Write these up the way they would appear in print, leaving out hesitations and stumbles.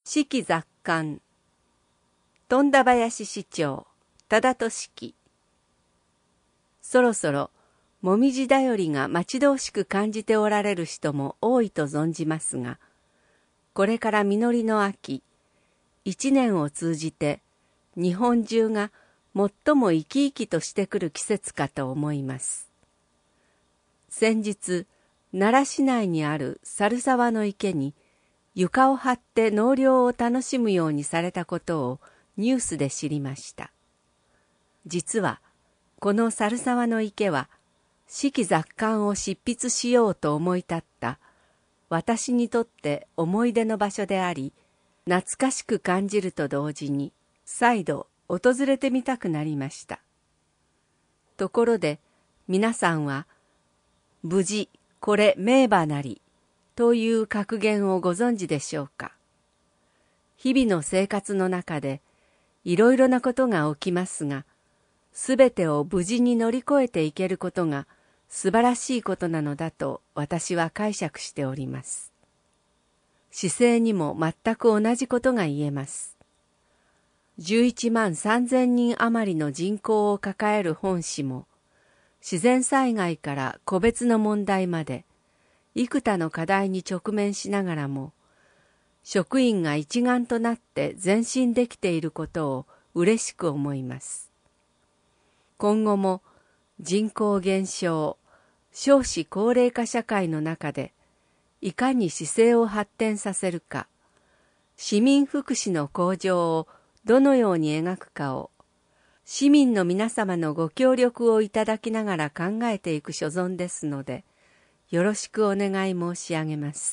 四季雑感。富田林市長、忠俊記。そろそろ、もみじだよりが待ち遠しく感じておられる人も多いと存じますが、これから実りの秋、一年を通じて、日本中が最も生き生きとしてくる季節かと思います。先日、奈良市内にある猿沢の池に、床を張って納涼を楽しむようにされたことをニュースで知りました。実は、この猿沢の池は、四季雑感を執筆しようと思い立った私にとって思い出の場所であり、懐かしく感じると同時に再度訪れてみたくなりました。ところで皆さんは無事これ名馬なりという格言をご存知でしょうか。日々の生活の中でいろいろなことが起きますが、すべてを無事に乗り越えていけることが素晴らしいことなのだと私は解釈しております。市政にも全く同じことが言えます。11万3000人余りの人口を抱える本市も、自然災害から個別の問題まで、幾多の課題に直面しながらも、職員が一丸となって前進できていることを嬉しく思います。今後も人口減少、少子高齢化社会の中で、いかに市政を発展させるか、市民福祉の向上をどのように描くかを、市民の皆様のご協力をいただきながら考えていく所存ですので、よろしくお願い申し上げます。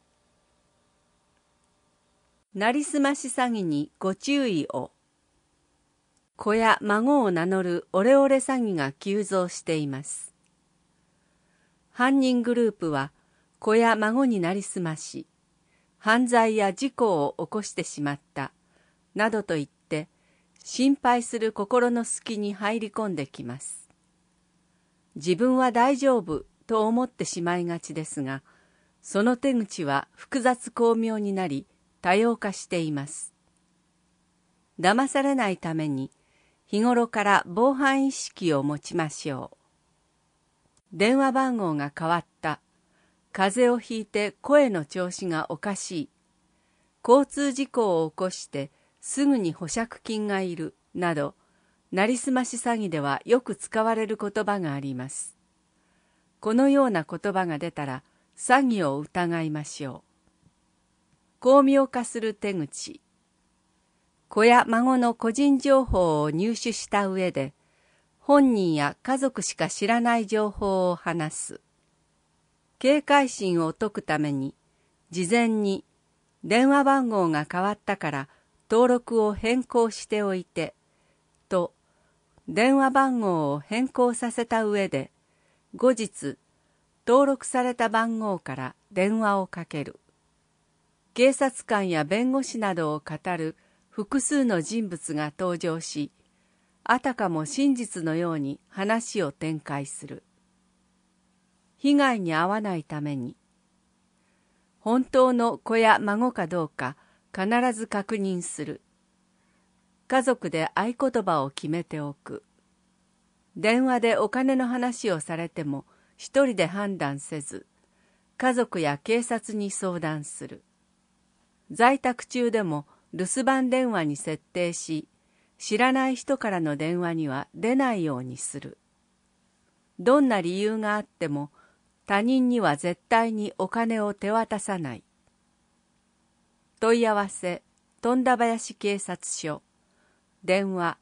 なりすまし詐欺にご注意を。子や孫を名乗るオレオレ詐欺が急増しています。犯人グループは子や孫になりすまし、犯罪や事故を起こしてしまったなどと言って心配する心の隙に入り込んできます。自分は大丈夫と思ってしまいがちですが、その手口は複雑巧妙になり多様化しています。騙されないために日頃から防犯意識を持ちましょう。電話番号が変わった。風邪をひいて声の調子がおかしい。交通事故を起こしてすぐに保釈金がいる。など、なりすまし詐欺ではよく使われる言葉があります。このような言葉が出たら詐欺を疑いましょう。巧妙化する手口。子や孫の個人情報を入手した上で、本人や家族しか知らない情報を話す。警戒心を解くために、事前に電話番号が変わったから登録を変更しておいて、と電話番号を変更させた上で、後日登録された番号から電話をかける。警察官や弁護士などを語る複数の人物が登場し、あたかも真実のように話を展開する。被害に遭わないために、本当の子や孫かどうか必ず確認する。家族で合言葉を決めておく。電話でお金の話をされても一人で判断せず、家族や警察に相談する。在宅中でも留守番電話に設定し、知らない人からの電話には出ないようにする。どんな理由があっても他人には絶対にお金を手渡さない。問い合わせ富田林警察署電話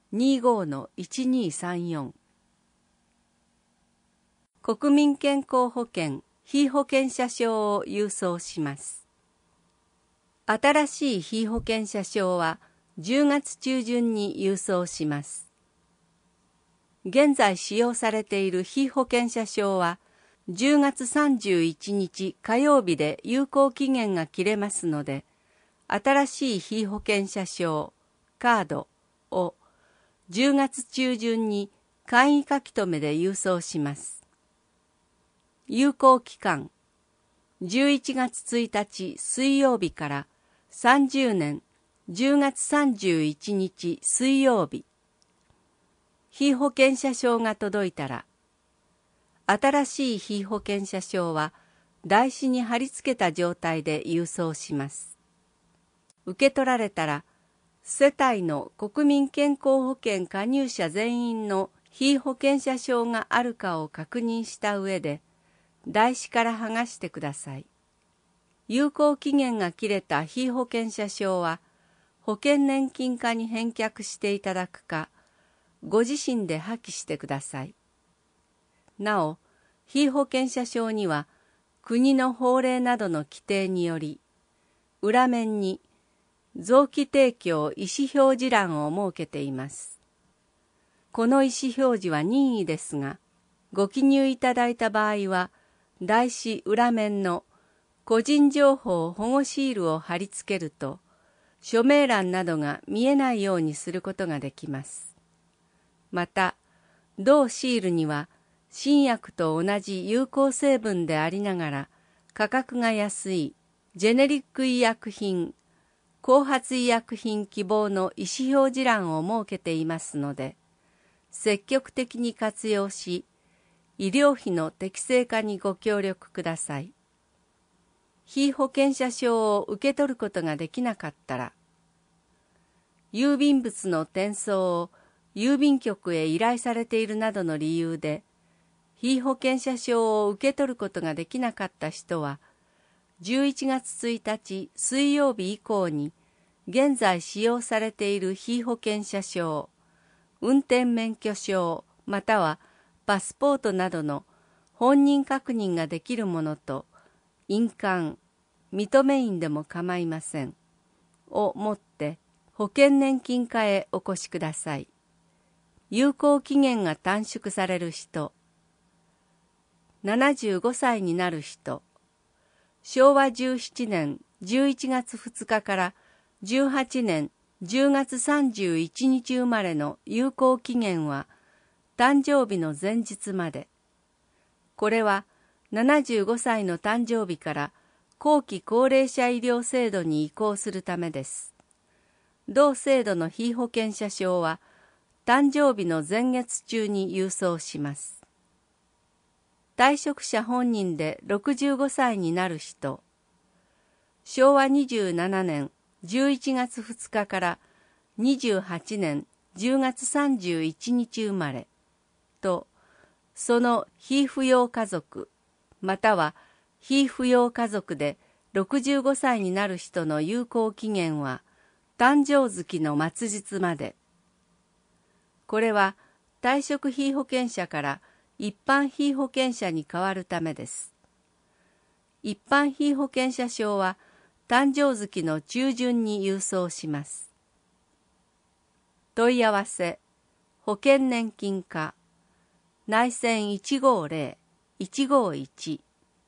25-1234。 国民健康保険被保険者証を郵送します。新しい被保険者証は10月中旬に郵送します。現在使用されている被保険者証は10月31日火曜日で有効期限が切れますので、新しい被保険者証カードを10月中旬に簡易書留で郵送します。有効期間11月1日水曜日から 30年10月31日水曜日。被保険者証が届いたら、新しい被保険者証は台紙に貼り付けた状態で郵送します。受け取られたら、世帯の国民健康保険加入者全員の被保険者証があるかを確認した上で、台紙から剥がしてください。有効期限が切れた被保険者証は、保険年金課に返却していただくか、ご自身で破棄してください。なお、被保険者証には、国の法令などの規定により、裏面に臓器提供意思表示欄を設けています。この意思表示は任意ですが、ご記入いただいた場合は、台紙裏面の個人情報保護シールを貼り付けると、署名欄などが見えないようにすることができます。また、同シールには、新薬と同じ有効成分でありながら、価格が安いジェネリック医薬品、後発医薬品希望の意思表示欄を設けていますので、積極的に活用し、医療費の適正化にご協力ください。被保険者証を受け取ることができなかったら、郵便物の転送を郵便局へ依頼されているなどの理由で、被保険者証を受け取ることができなかった人は、11月1日水曜日以降に、現在使用されている被保険者証、運転免許証またはパスポートなどの本人確認ができるものと、印鑑、認め印でも構いません。を持って保険年金課へお越しください。有効期限が短縮される人、75歳になる人、昭和17年11月2日から18年10月31日生まれの有効期限は誕生日の前日まで。これは75歳の誕生日から後期高齢者医療制度に移行するためです。同制度の被保険者証は誕生日の前月中に郵送します。退職者本人で65歳になる人、昭和27年11月2日から28年10月31日生まれと、その被扶養家族、または被扶養家族で65歳になる人の有効期限は誕生月の末日まで。これは退職被保険者から一般被保険者に変わるためです。一般被保険者証は誕生月の中旬に郵送します。問い合わせ、保険年金課、内線150-151。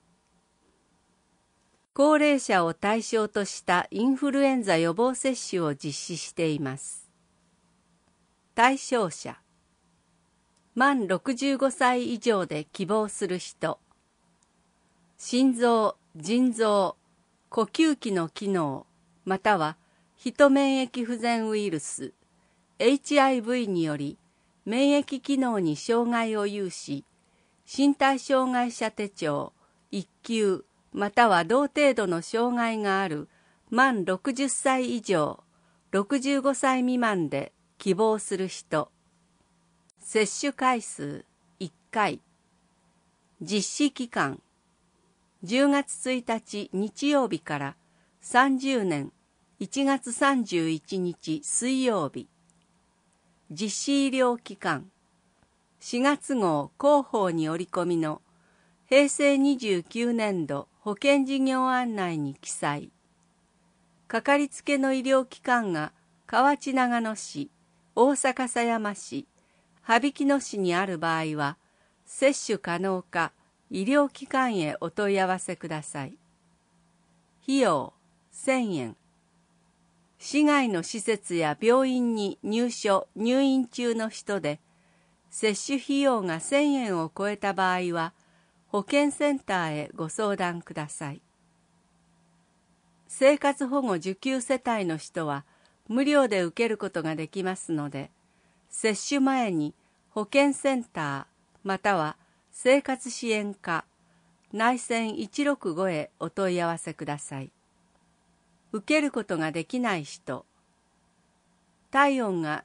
高齢者を対象としたインフルエンザ予防接種を実施しています。対象者、満65歳以上で希望する人、心臓、腎臓、呼吸器の機能、またはヒト免疫不全ウイルス、HIV により免疫機能に障害を有し、身体障害者手帳、1級、または同程度の障害がある満60歳以上、65歳未満で希望する人、接種回数1回、実施期間、10月1日日曜日から30年1月31日水曜日、実施医療機関、4月号広報に折り込みの平成29年度保険事業案内に記載。かかりつけの医療機関が河内長野市、大阪狭山市、羽曳野市にある場合は、接種可能か医療機関へお問い合わせください。費用1000円。市外の施設や病院に入院中の人で、接種費用が1000円を超えた場合は、保健センターへご相談ください。 生活保護受給世帯の人は無料で受けることができますので、接種前に保健センターまたは生活支援課内線165へお問い合わせください。受けることができない人、体温が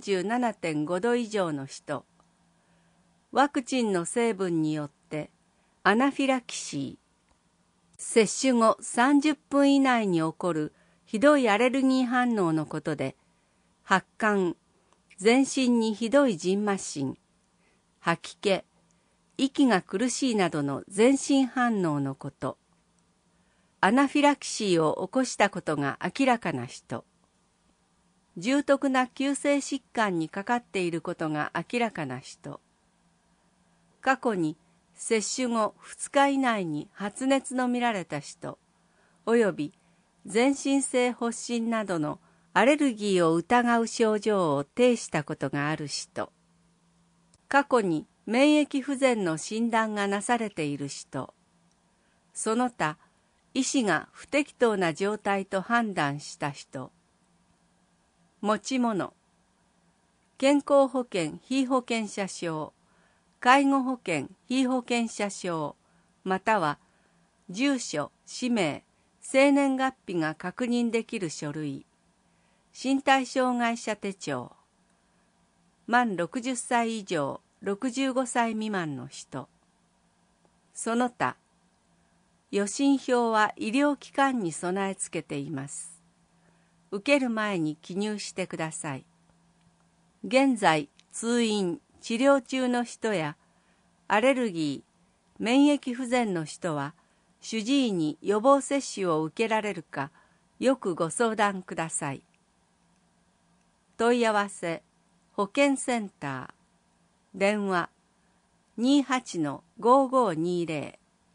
37.5 度以上の人、ワクチンの成分によってアナフィラキシー、接種後30分以内に起こるひどいアレルギー反応のことで、発汗、全身にひどい蕁麻疹、吐き気、息が苦しいなどの全身反応のこと、アナフィラキシーを起こしたことが明らかな人、重篤な急性疾患にかかっていることが明らかな人、過去に接種後2日以内に発熱の見られた人、および全身性発疹などのアレルギーを疑う症状を呈したことがある人、過去に免疫不全の診断がなされている人、その他医師が不適当な状態と判断した人、持ち物、健康保険被保険者証、介護保険被保険者証、または住所、氏名、生年月日が確認できる書類、身体障害者手帳、満60歳以上65歳未満の人、その他、予診票は医療機関に備え付けています。受ける前に記入してください。現在、通院、治療中の人や、アレルギー、免疫不全の人は、主治医に予防接種を受けられるか、よくご相談ください。問い合わせ、保健センター、電話、28-5520。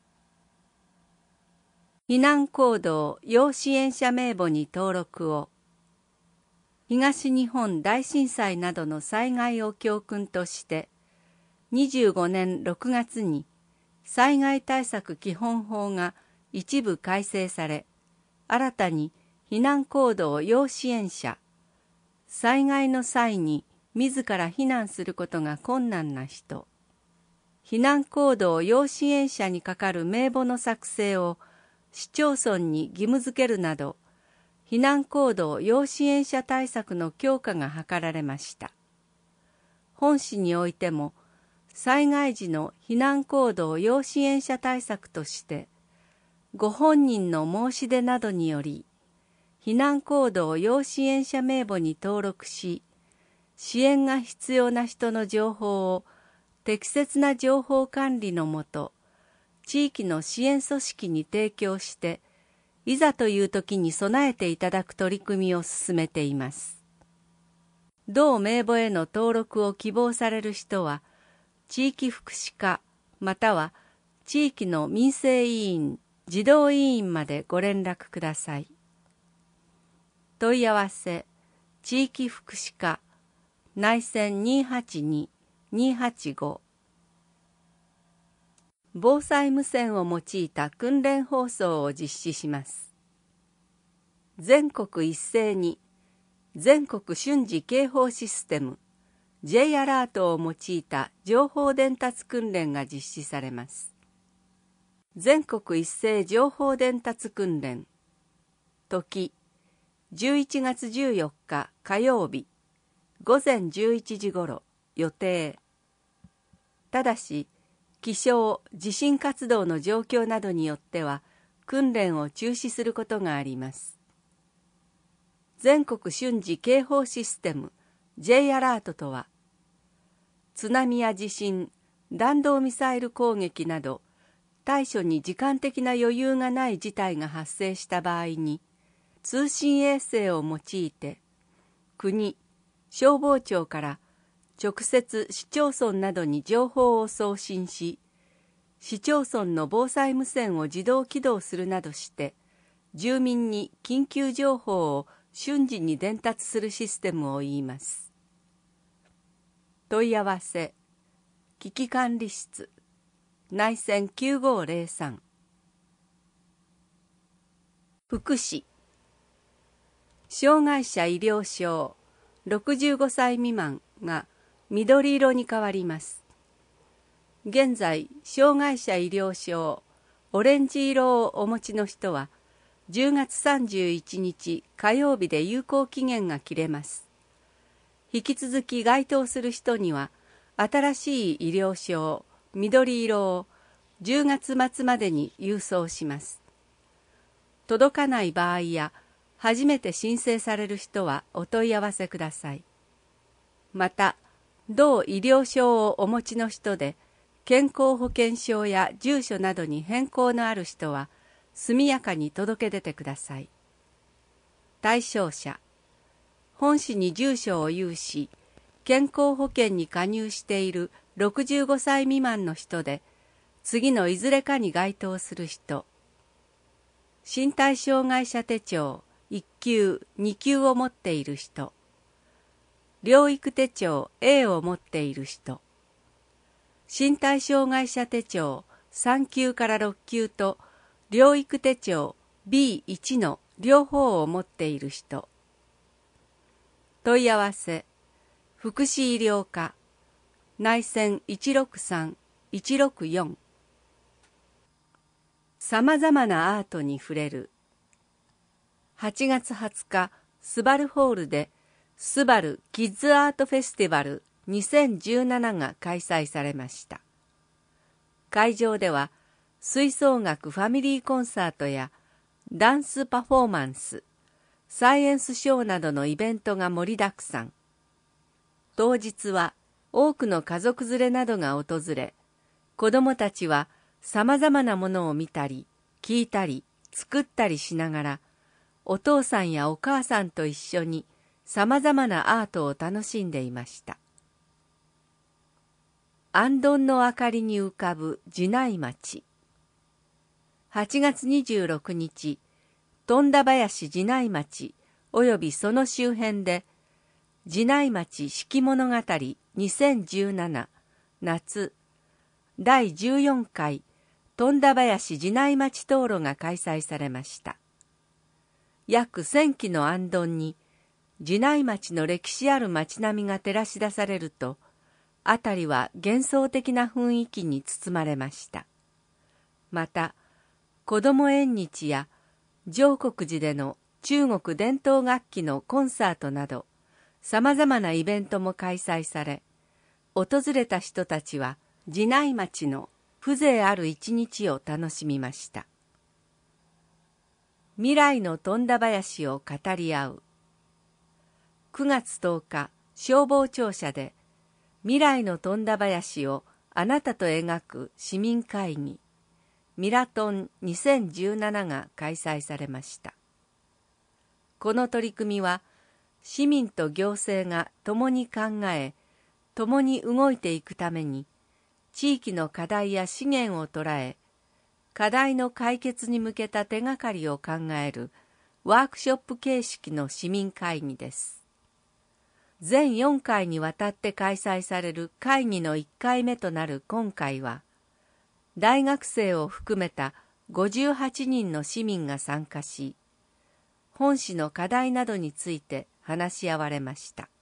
避難行動要支援者名簿に登録を。東日本大震災などの災害を教訓として、25年6月に災害対策基本法が一部改正され、新たに避難行動要支援者、災害の際に自ら避難することが困難な人、避難行動要支援者にかかる名簿の作成を市町村に義務付けるなど、避難行動要支援者対策の強化が図られました。本市においても、災害時の避難行動要支援者対策として、ご本人の申し出などにより、避難行動要支援者名簿に登録し、支援が必要な人の情報を適切な情報管理のもと、地域の支援組織に提供して、いざという時に備えていただく取り組みを進めています。同名簿への登録を希望される人は、地域福祉課または地域の民生委員、児童委員までご連絡ください。問い合わせ、地域福祉課、内線282-285。防災無線を用いた訓練放送を実施します。全国一斉に全国瞬時警報システム J アラートを用いた情報伝達訓練が実施されます。全国一斉情報伝達訓練、時11月14日火曜日午前11時ごろ予定。ただし、気象・地震活動の状況などによっては訓練を中止することがあります。全国瞬時警報システム J アラートとは、津波や地震、弾道ミサイル攻撃など対処に時間的な余裕がない事態が発生した場合に、通信衛星を用いて国、消防庁から直接市町村などに情報を送信し、市町村の防災無線を自動起動するなどして住民に緊急情報を瞬時に伝達するシステムを言います。問い合わせ、危機管理室、内線9503。 福祉。障害者医療証65歳未満が緑色に変わります。現在、障害者医療証オレンジ色をお持ちの人は、10月31日火曜日で有効期限が切れます。引き続き該当する人には、新しい医療証緑色を10月末までに郵送します。届かない場合や、初めて申請される人はお問い合わせください。また、同医療証をお持ちの人で、健康保険証や住所などに変更のある人は、速やかに届け出てください。対象者、本市に住所を有し、健康保険に加入している65歳未満の人で、次のいずれかに該当する人、身体障害者手帳1級、2級を持っている人、療育手帳 A を持っている人、身体障害者手帳3級から6級と療育手帳 B1 の両方を持っている人。問い合わせ、福祉医療課、内線 163-164。さまざまなアートに触れる。8月20日、スバルホールでスバルキッズアートフェスティバル2017が開催されました。会場では吹奏楽ファミリーコンサートやダンスパフォーマンス、サイエンスショーなどのイベントが盛りだくさん。当日は多くの家族連れなどが訪れ、子どもたちはさまざまなものを見たり、聞いたり、作ったりしながら、お父さんやお母さんと一緒にさまざまなアートを楽しんでいました。あんどんの明かりに浮かぶ寺内町。8月26日、富田林寺内町およびその周辺で、寺内町四季物語2017夏第14回富田林寺内町灯籠が開催されました。約1000基のあんどんに寺内町の歴史ある町並みが照らし出されると、辺りは幻想的な雰囲気に包まれました。また、子ども縁日や上国寺での中国伝統楽器のコンサートなど、さまざまなイベントも開催され、訪れた人たちは寺内町の風情ある一日を楽しみました。未来の富田林を語り合う。9月10日、消防庁舎で、未来の富田林をあなたと描く市民会議、ミラトン2017が開催されました。この取り組みは、市民と行政が共に考え、共に動いていくために、地域の課題や資源を捉え、課題の解決に向けた手がかりを考えるワークショップ形式の市民会議です。全4回にわたって開催される会議の1回目となる今回は、大学生を含めた58人の市民が参加し、本市の課題などについて話し合われました。